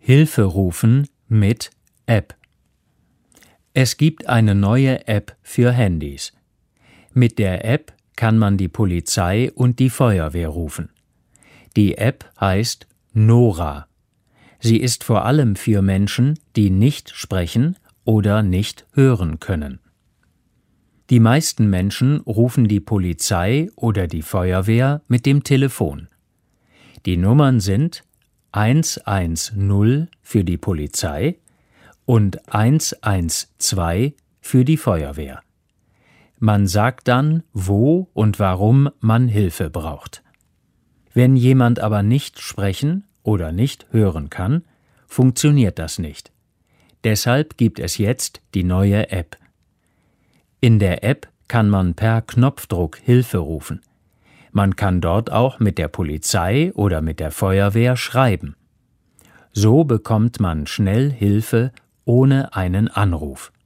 Hilfe rufen mit App. Es gibt eine neue App für Handys. Mit der App kann man die Polizei und die Feuerwehr rufen. Die App heißt Nora. Sie ist vor allem für Menschen, die nicht sprechen oder nicht hören können. Die meisten Menschen rufen die Polizei oder die Feuerwehr mit dem Telefon. Die Nummern sind 110 für die Polizei und 112 für die Feuerwehr. Man sagt dann, wo und warum man Hilfe braucht. Wenn jemand aber nicht sprechen oder nicht hören kann, funktioniert das nicht. Deshalb gibt es jetzt die neue App. In der App kann man per Knopfdruck Hilfe rufen. Man kann dort auch mit der Polizei oder mit der Feuerwehr schreiben. So bekommt man schnell Hilfe ohne einen Anruf.